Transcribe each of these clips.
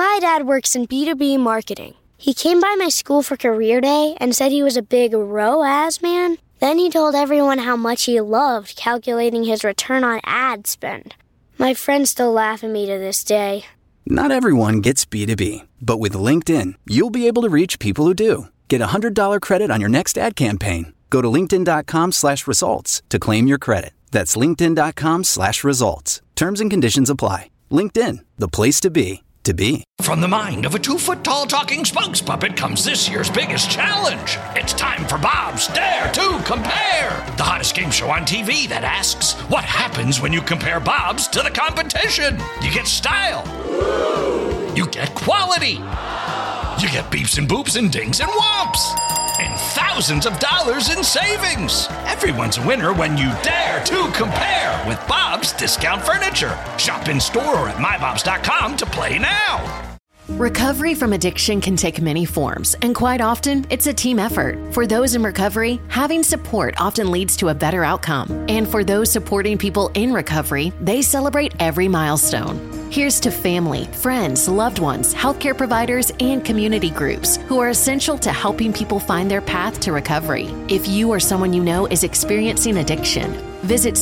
My dad works in B2B marketing. He came by my school for career day and said he was a big ROAS man. Then he told everyone how much he loved calculating his return on ad spend. My friends still laugh at me to this day. Not everyone gets B2B, but with LinkedIn, you'll be able to reach people who do. Get a $100 credit on your next ad campaign. Go to linkedin.com/results to claim your credit. That's linkedin.com/results. Terms and conditions apply. LinkedIn, the place to be. From the mind of a 2-foot-tall talking spokes puppet comes this year's biggest challenge. It's time for Bob's Dare to Compare, the hottest game show on TV that asks, what happens when you compare Bob's to the competition? You get style. You get quality. You get beeps and boops and dings and whomps. And thousands of dollars in savings. Everyone's a winner when you dare to compare with Bob's Discount Furniture. Shop in store or at mybobs.com to play now. Recovery from addiction can take many forms, and quite often, it's a team effort. For those in recovery, having support often leads to a better outcome. And for those supporting people in recovery, they celebrate every milestone. Here's to family, friends, loved ones, healthcare providers, and community groups who are essential to helping people find their path to recovery. If you or someone you know is experiencing addiction, visit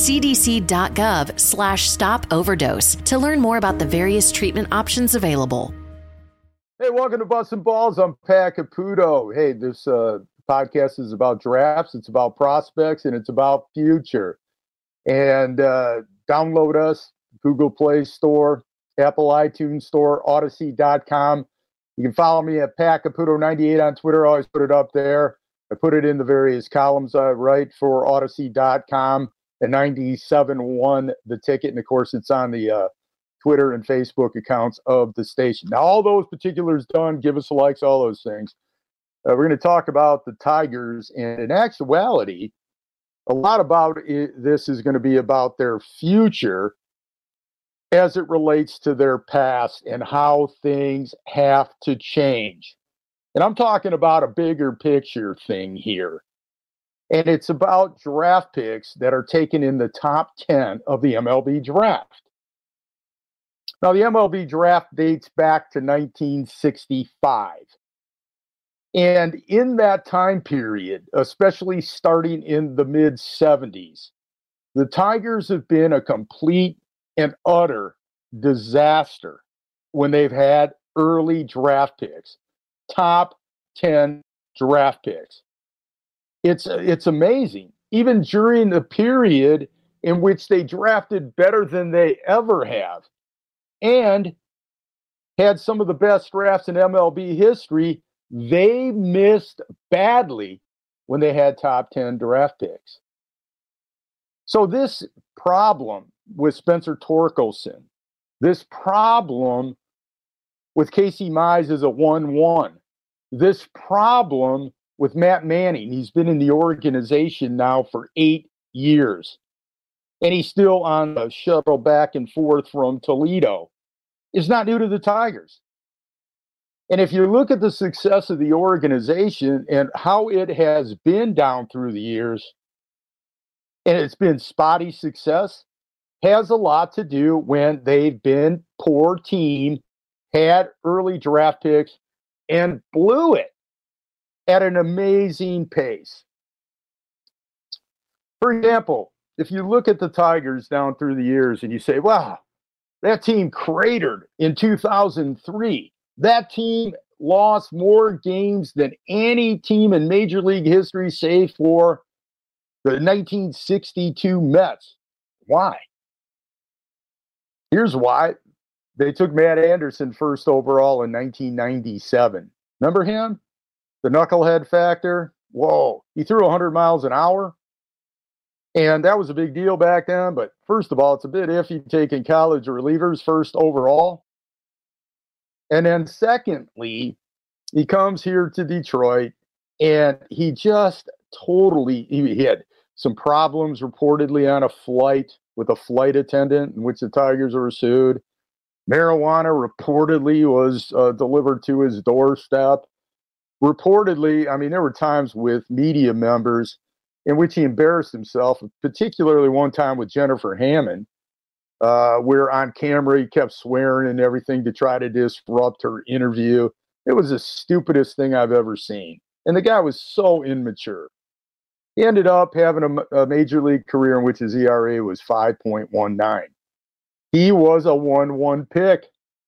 cdc.gov/stop overdose to learn more about the various treatment options available. Hey, welcome to Bustin' Balls. I'm Pat Caputo. Hey, this podcast is about drafts, it's about prospects, and it's about future. And download us, Google Play Store, Apple iTunes Store, Odyssey.com. You can follow me at Pat Caputo98 on Twitter. I always put it up there. I put it in the various columns I write for Odyssey.com, the 97.1 The Ticket. And, of course, it's on the Twitter and Facebook accounts of the station. Now, all those particulars done, give us a likes, all those things. We're going to talk about the Tigers, and in actuality, a lot about this is going to be about their future as it relates to their past and how things have to change. And I'm talking about a bigger picture thing here. And it's about draft picks that are taken in the top 10 of the MLB draft. Now, the MLB draft dates back to 1965. And in that time period, especially starting in the mid-70s, the Tigers have been a complete and utter disaster when they've had early draft picks, top 10 draft picks. It's amazing. Even during the period in which they drafted better than they ever have, and had some of the best drafts in MLB history, they missed badly when they had top 10 draft picks. So this problem with Spencer Torkelson, this problem with Casey Mize as a 1-1, this problem with Matt Manning, he's been in the organization now for 8 years, and he's still on the shuttle back and forth from Toledo, is not new to the Tigers. And if you look at the success of the organization and how it has been down through the years, and it's been spotty success, has a lot to do when they've been poor team, had early draft picks, and blew it at an amazing pace. For example, if you look at the Tigers down through the years and you say, wow, that team cratered in 2003. That team lost more games than any team in Major League history, save for the 1962 Mets. Why? Here's why. They took Matt Anderson first overall in 1997. Remember him? The knucklehead factor? Whoa. He threw 100 miles an hour. And that was a big deal back then. But first of all, it's a bit iffy taking college relievers first overall. And then secondly, he comes here to Detroit and he just totally, he had some problems reportedly on a flight with a flight attendant in which the Tigers were sued. Marijuana reportedly was delivered to his doorstep. Reportedly, I mean, there were times with media members in which he embarrassed himself, particularly one time with Jennifer Hammond, where on camera he kept swearing and everything to try to disrupt her interview. It was the stupidest thing I've ever seen. And the guy was so immature. He ended up having a major league career in which his ERA was 5.19. He was a 1-1 pick.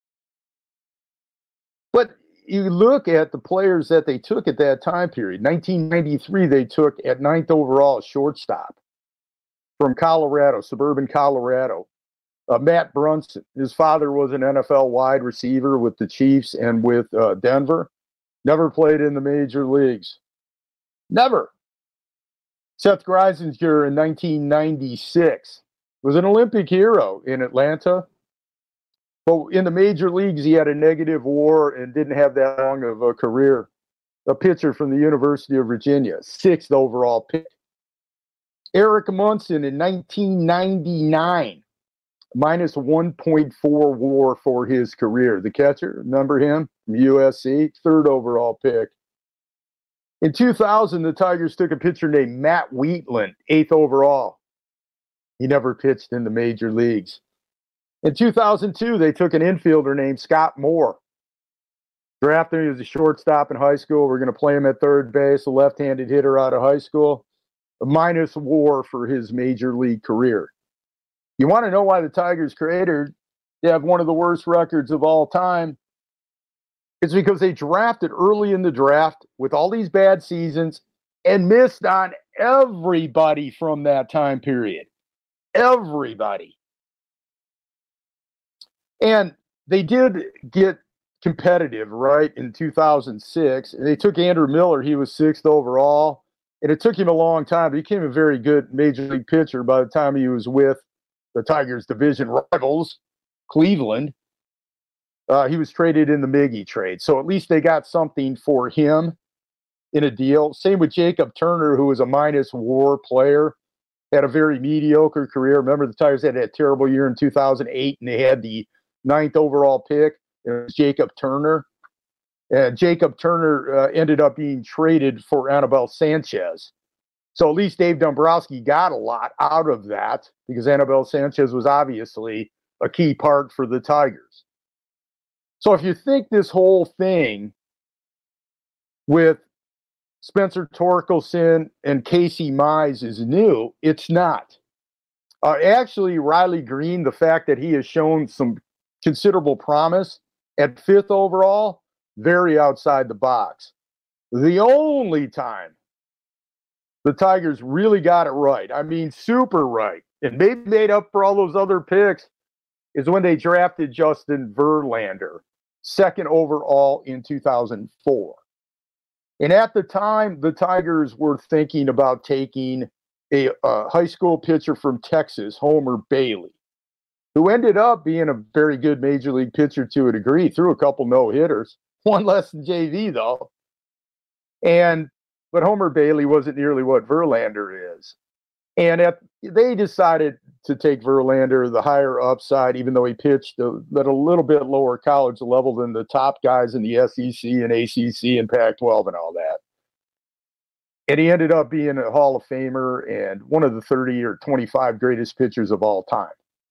But you look at the players that they took at that time period. 1993, they took at 9th overall shortstop from Colorado, suburban Colorado. Matt Brunson. His father was an NFL wide receiver with the Chiefs and with Denver. Never played in the major leagues. Never. Seth Grisinger in 1996 was an Olympic hero in Atlanta. But in the major leagues, he had a negative WAR and didn't have that long of a career. A pitcher from the University of Virginia, 6th overall pick. Eric Munson in 1999, minus 1.4 WAR for his career. The catcher, remember him from USC, 3rd overall pick. In 2000, the Tigers took a pitcher named Matt Wheatland, 8th overall. He never pitched in the major leagues. In 2002, they took an infielder named Scott Moore. Drafted him as a shortstop in high school. We're going to play him at third base, a left-handed hitter out of high school. A minus WAR for his major league career. You want to know why the Tigers created they have one of the worst records of all time? It's because they drafted early in the draft with all these bad seasons and missed on everybody from that time period. Everybody. And they did get competitive, right, in 2006. And they took Andrew Miller. He was 6th overall. And it took him a long time. He became a very good major league pitcher by the time he was with the Tigers' division rivals, Cleveland. He was traded in the Miggy trade. So at least they got something for him in a deal. Same with Jacob Turner, who was a minus WAR player. Had a very mediocre career. Remember, the Tigers had that terrible year in 2008, and they had the 9th overall pick. It was Jacob Turner. Jacob Turner ended up being traded for Anibal Sanchez. So at least Dave Dombrowski got a lot out of that because Anibal Sanchez was obviously a key part for the Tigers. So if you think this whole thing with Spencer Torkelson and Casey Mize is new, it's not. Actually, Riley Green, the fact that he has shown some considerable promise at 5th overall, very outside the box. The only time the Tigers really got it right, I mean super right, and maybe made up for all those other picks, is when they drafted Justin Verlander, 2nd overall in 2004. And at the time, the Tigers were thinking about taking a high school pitcher from Texas, Homer Bailey, who ended up being a very good major league pitcher to a degree, threw a couple no-hitters, one less than JV though. But Homer Bailey wasn't nearly what Verlander is. And they decided to take Verlander, the higher upside, even though he pitched at a little bit lower college level than the top guys in the SEC and ACC and Pac-12 and all that. And he ended up being a Hall of Famer and one of the 30 or 25 greatest pitchers of all time.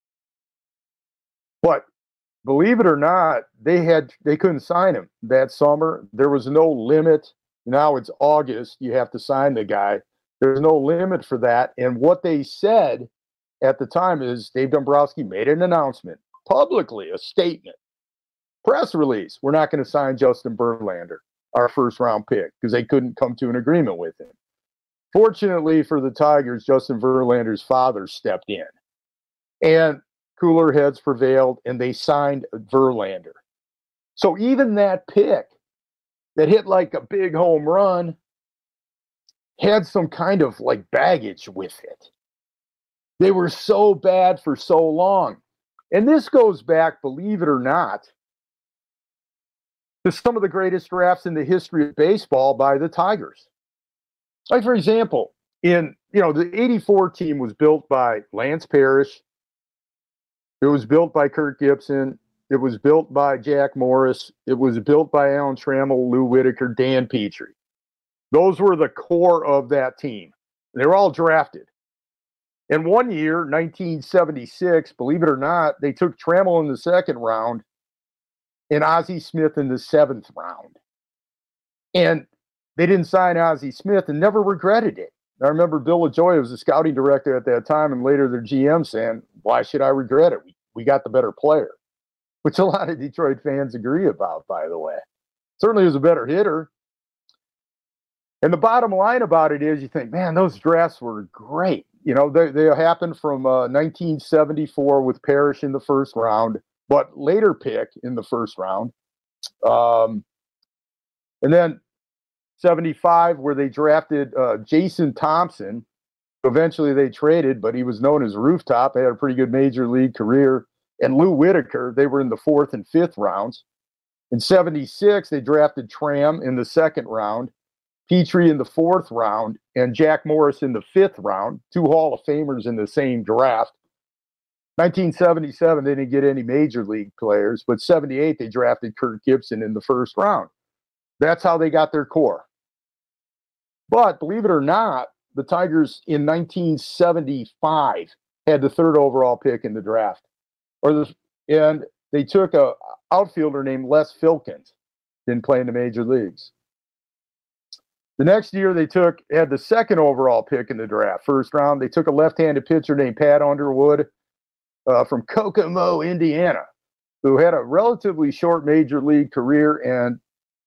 But believe it or not, they couldn't sign him that summer. There was no limit. Now it's August. You have to sign the guy. There's no limit for that. And what they said at the time is Dave Dombrowski made an announcement publicly, a statement, press release. We're not going to sign Justin Verlander, our 1st round pick, because they couldn't come to an agreement with him. Fortunately for the Tigers, Justin Verlander's father stepped in. And cooler heads prevailed, and they signed Verlander. So even that pick that hit like a big home run had some kind of like baggage with it. They were so bad for so long. And this goes back, believe it or not, to some of the greatest drafts in the history of baseball by the Tigers. Like, for example, the 84 team was built by Lance Parrish. It was built by Kirk Gibson. It was built by Jack Morris. It was built by Alan Trammell, Lou Whitaker, Dan Petrie. Those were the core of that team. They were all drafted. And one year, 1976, believe it or not, they took Trammell in the second round and Ozzie Smith in the seventh round. And they didn't sign Ozzie Smith and never regretted it. I remember Bill LaJoie was the scouting director at that time and later their GM saying, why should I regret it? We got the better player, which a lot of Detroit fans agree about, by the way. Certainly was a better hitter. And the bottom line about it is you think, man, those drafts were great. You know, they happened from 1974 with Parrish in the first round, but later pick in the first round. And then 75, where they drafted Jason Thompson. Eventually they traded, but he was known as Rooftop. He had a pretty good major league career. And Lou Whitaker, they were in the fourth and fifth rounds. In 76, they drafted Tram in the second round, Petrie in the fourth round, and Jack Morris in the fifth round, two Hall of Famers in the same draft. 1977, they didn't get any major league players, but 78, they drafted Kirk Gibson in the first round. That's how they got their core. But believe it or not, the Tigers in 1975 had the third overall pick in the draft. And they took a outfielder named Les Filkins, didn't play in the major leagues. The next year they had the second overall pick in the draft, first round. They took a left-handed pitcher named Pat Underwood from Kokomo, Indiana, who had a relatively short major league career. And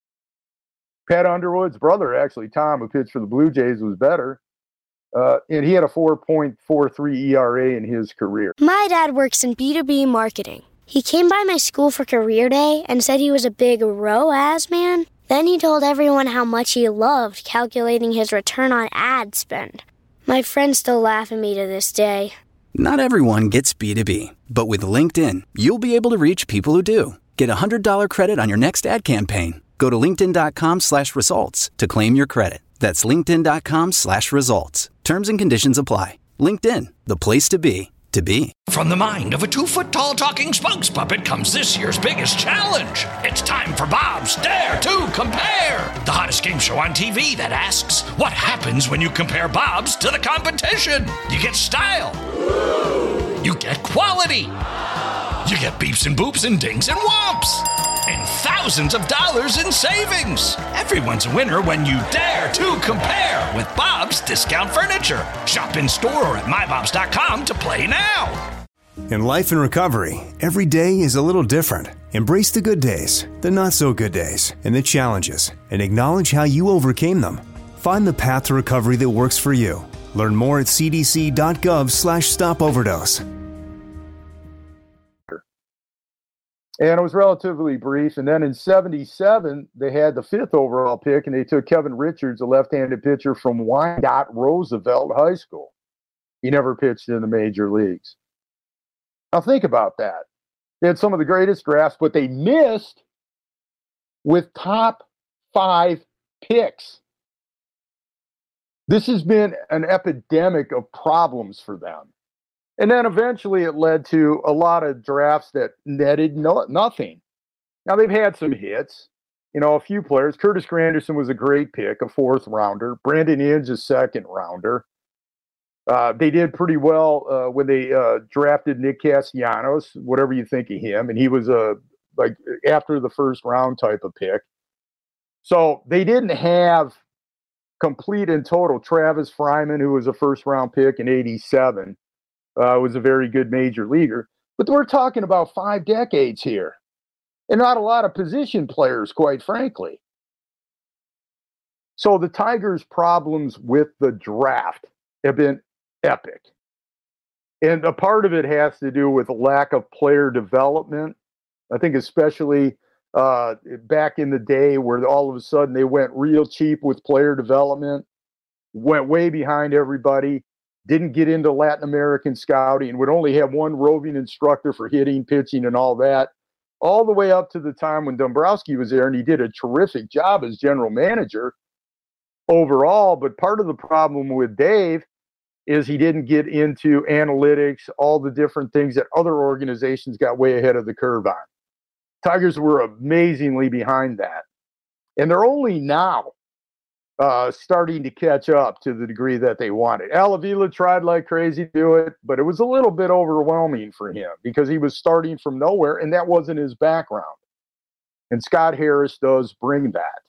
Pat Underwood's brother, actually, Tom, who pitched for the Blue Jays, was better. And he had a 4.43 ERA in his career. My dad works in B2B marketing. He came by my school for career day and said he was a big ROAS man. Then he told everyone how much he loved calculating his return on ad spend. My friends still laugh at me to this day. Not everyone gets B2B, but with LinkedIn, you'll be able to reach people who do. Get a $100 credit on your next ad campaign. Go to linkedin.com/results to claim your credit. That's linkedin.com/results. Terms and conditions apply. LinkedIn, the place to be, to be. From the mind of a 2-foot-tall talking spokes puppet comes this year's biggest challenge. It's time for Bob's Dare to Compare, the hottest game show on TV that asks, what happens when you compare Bob's to the competition? You get style. You get quality. You get beeps and boops and dings and whomps. And thousands of dollars in savings. Everyone's a winner when you dare to compare with Bob's Discount Furniture. Shop in store or at mybobs.com to play now. In life and recovery, every day is a little different. Embrace the good days, the not so good days, and the challenges, and acknowledge how you overcame them. Find the path to recovery that works for you. Learn more at cdc.gov/stopoverdose. And it was relatively brief. And then in 77, they had the fifth overall pick, and they took Kevin Richards, a left-handed pitcher from Wyandotte Roosevelt High School. He never pitched in the major leagues. Now think about that. They had some of the greatest drafts, but they missed with top 5 picks. This has been an epidemic of problems for them. And then eventually it led to a lot of drafts that netted nothing. Now they've had some hits, a few players. Curtis Granderson was a great pick, a fourth rounder. Brandon Inge, a second rounder. They did pretty well when they drafted Nick Castellanos, whatever you think of him. And he was after the first round type of pick. So they didn't have complete and total. Travis Fryman, who was a first round pick in 87. Was a very good major leaguer. But we're talking about 5 decades here. And not a lot of position players, quite frankly. So the Tigers' problems with the draft have been epic. And a part of it has to do with a lack of player development. I think especially back in the day where all of a sudden they went real cheap with player development, went way behind everybody. Didn't get into Latin American scouting, would only have one roving instructor for hitting, pitching, and all that, all the way up to the time when Dombrowski was there, and he did a terrific job as general manager overall. But part of the problem with Dave is he didn't get into analytics, all the different things that other organizations got way ahead of the curve on. Tigers were amazingly behind that. And they're only now starting to catch up to the degree that they wanted. Al Avila tried like crazy to do it, but it was a little bit overwhelming for him because he was starting from nowhere, and that wasn't his background. And Scott Harris does bring that.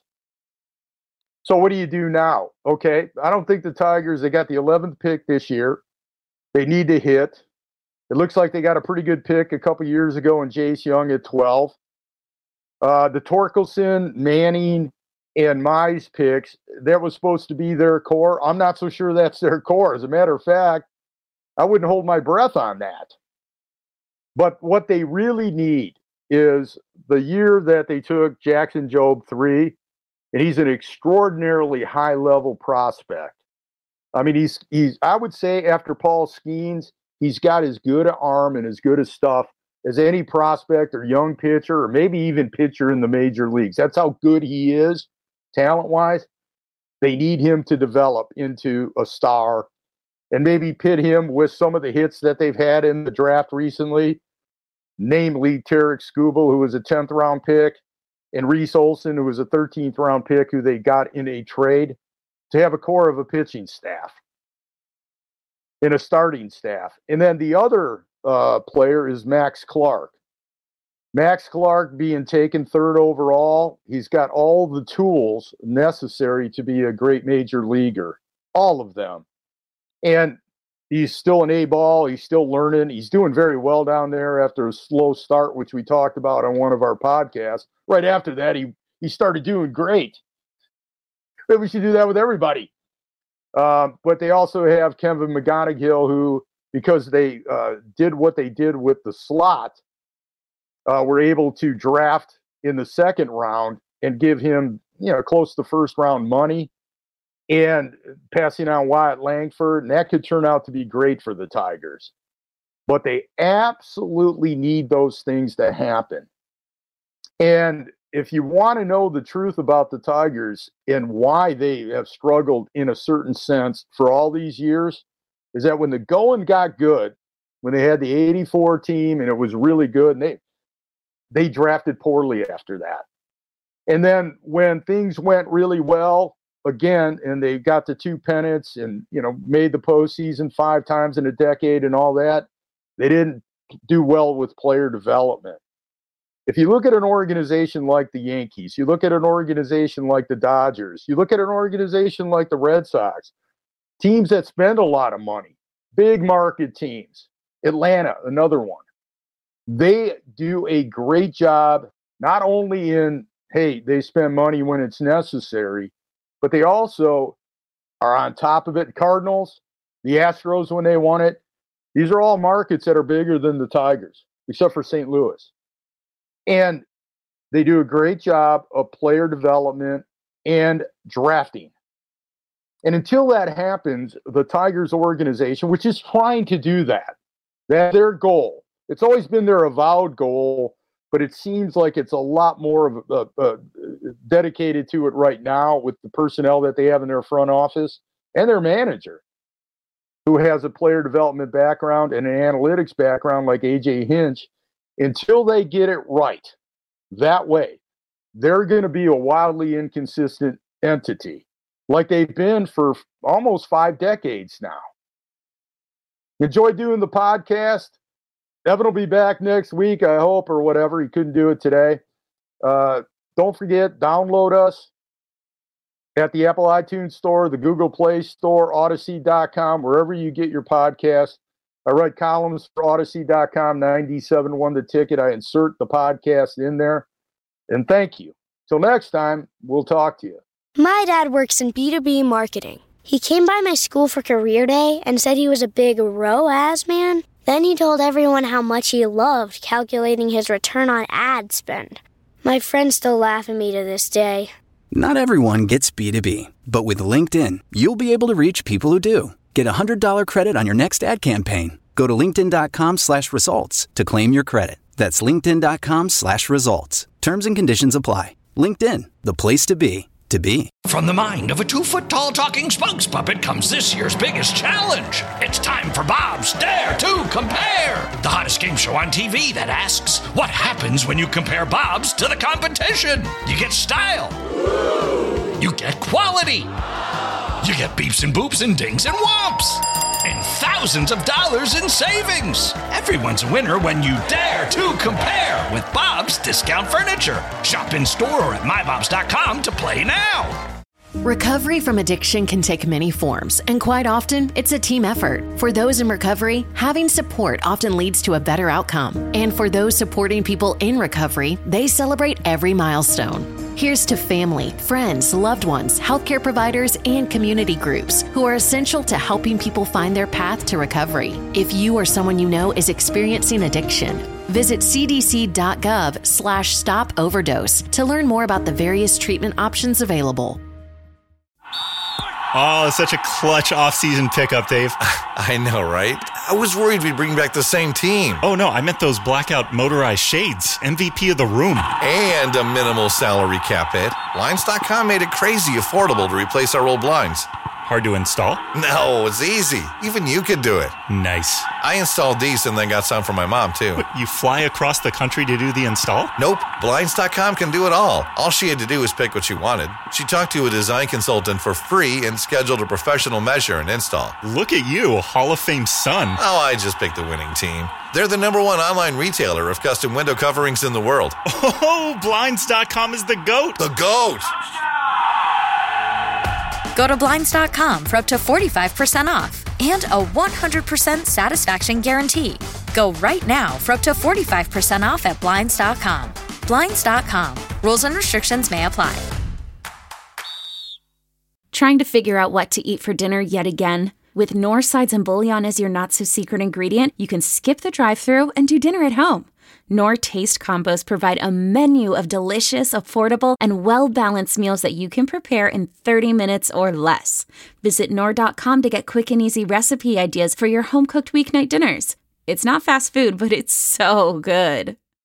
So what do you do now? Okay, I don't think the Tigers, they got the 11th pick this year. They need to hit. It looks like they got a pretty good pick a couple years ago in Jace Young at 12. The Torkelson, Manning, and Mize picks, that was supposed to be their core. I'm not so sure that's their core. As a matter of fact, I wouldn't hold my breath on that. But what they really need is the year that they took Jackson Jobe 3, and he's an extraordinarily high-level prospect. I mean, he's I would say after Paul Skeens, he's got as good an arm and as good a stuff as any prospect or young pitcher or maybe even pitcher in the major leagues. That's how good he is, talent-wise. They need him to develop into a star and maybe pit him with some of the hits that they've had in the draft recently, namely Tarek Skubal, who was a 10th-round pick, and Reese Olson, who was a 13th-round pick who they got in a trade, to have a core of a pitching staff and a starting staff. And then the other player is Max Clark. Max Clark being taken 3rd overall, he's got all the tools necessary to be a great major leaguer, all of them. And he's still an A-ball. He's still learning. He's doing very well down there after a slow start, which we talked about on one of our podcasts. Right after that, he started doing great. Maybe we should do that with everybody. But they also have Kevin McGonigal, who, because they did what they did with the slot, were able to draft in the 2nd round and give him, close to first-round money and passing on Wyatt Langford, and that could turn out to be great for the Tigers. But they absolutely need those things to happen. And if you want to know the truth about the Tigers and why they have struggled in a certain sense for all these years, is that when the going got good, when they had the 84 team and it was really good, and they drafted poorly after that. And then when things went really well, again, and they got the 2 pennants and, made the postseason 5 times in a decade and all that, they didn't do well with player development. If you look at an organization like the Yankees, you look at an organization like the Dodgers, you look at an organization like the Red Sox, teams that spend a lot of money, big market teams, Atlanta, another one. They do a great job, not only in, hey, they spend money when it's necessary, but they also are on top of it. Cardinals, the Astros when they won it, these are all markets that are bigger than the Tigers, except for St. Louis. And they do a great job of player development and drafting. And until that happens, the Tigers organization, which is trying to do that, that's their goal. It's always been their avowed goal, but it seems like it's a lot more of dedicated to it right now with the personnel that they have in their front office and their manager, who has a player development background and an analytics background like A.J. Hinch. Until they get it right that way, they're going to be a wildly inconsistent entity like they've been for almost 5 decades now. Enjoy doing the podcast. Evan will be back next week, I hope, or whatever. He couldn't do it today. Don't forget, download us at the Apple iTunes Store, the Google Play Store, Odyssey.com, wherever you get your podcast. I write columns for Odyssey.com, 97.1 The Ticket. I insert the podcast in there. And thank you. Till next time, we'll talk to you. My dad works in B2B marketing. He came by my school for career day and said he was a big ROAS man. Then he told everyone how much he loved calculating his return on ad spend. My friends still laugh at me to this day. Not everyone gets B2B, but with LinkedIn, you'll be able to reach people who do. Get a $100 credit on your next ad campaign. Go to linkedin.com/results to claim your credit. That's linkedin.com/results. Terms and conditions apply. LinkedIn, the place to be. From the mind of a 2-foot-tall talking spunks puppet comes this year's biggest challenge. It's time for Bob's Dare to Compare, the hottest game show on TV that asks, what happens when you compare Bob's to the competition? You get style, You get quality. You get beeps and boops and dings and whomps. And thousands of dollars in savings. Everyone's a winner when you dare to compare with Bob's Discount Furniture. Shop in store or at mybobs.com to play now. Recovery from addiction can take many forms, and quite often, it's a team effort. For those in recovery, having support often leads to a better outcome. And for those supporting people in recovery, they celebrate every milestone. Here's to family, friends, loved ones, healthcare providers, and community groups who are essential to helping people find their path to recovery. If you or someone you know is experiencing addiction, visit cdc.gov/stop overdose to learn more about the various treatment options available. Oh, it's such a clutch off-season pickup, Dave. I know, right? I was worried we'd bring back the same team. Oh, no, I meant those blackout motorized shades. MVP of the room. And a minimal salary cap hit. Blinds.com made it crazy affordable to replace our old blinds. Hard to install? No, it's easy. Even you could do it. Nice. I installed these and then got some for my mom, too. What, you fly across the country to do the install? Nope. Blinds.com can do it all. All she had to do was pick what she wanted. She talked to a design consultant for free and scheduled a professional measure and install. Look at you, Hall of Fame son. Oh, I just picked the winning team. They're the #1 online retailer of custom window coverings in the world. Oh, Blinds.com is the GOAT. The GOAT! Go to Blinds.com for up to 45% off and a 100% satisfaction guarantee. Go right now for up to 45% off at Blinds.com. Blinds.com. Rules and restrictions may apply. Trying to figure out what to eat for dinner yet again? With Knorr sides and bouillon as your not-so-secret ingredient, you can skip the drive-thru and do dinner at home. Knorr Taste Combos provide a menu of delicious, affordable, and well-balanced meals that you can prepare in 30 minutes or less. Visit Knorr.com to get quick and easy recipe ideas for your home-cooked weeknight dinners. It's not fast food, but it's so good.